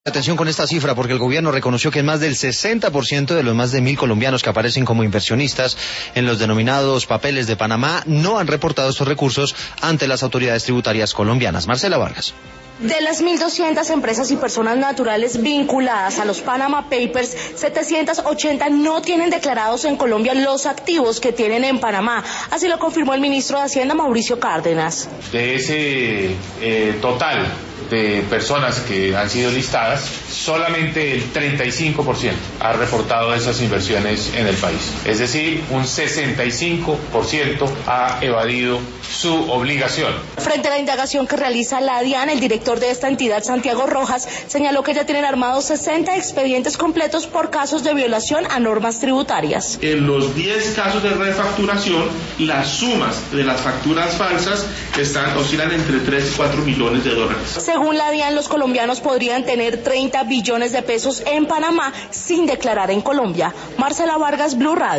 Atención con esta cifra porque el gobierno reconoció que más del 60% de los más de 1.000 colombianos que aparecen como inversionistas en los denominados papeles de Panamá no han reportado estos recursos ante las autoridades tributarias colombianas. Marcela Vargas. De las 1.200 empresas y personas naturales vinculadas a los Panama Papers, 780 no tienen declarados en Colombia los activos que tienen en Panamá. Así lo confirmó el ministro de Hacienda, Mauricio Cárdenas. De ese total de personas que han sido listadas, solamente el 35% ha reportado esas inversiones en el país. Es decir, un 65% ha evadido su obligación. Frente a la indagación que realiza la DIAN, el director de esta entidad, Santiago Rojas, señaló que ya tienen armados 60 expedientes completos por casos de violación a normas tributarias. En los 10 casos de refacturación, las sumas de las facturas falsas oscilan entre 3 y 4 millones de dólares. Según la DIAN, los colombianos podrían tener 30 billones de pesos en Panamá sin declarar en Colombia. Marcela Vargas, Blue Radio.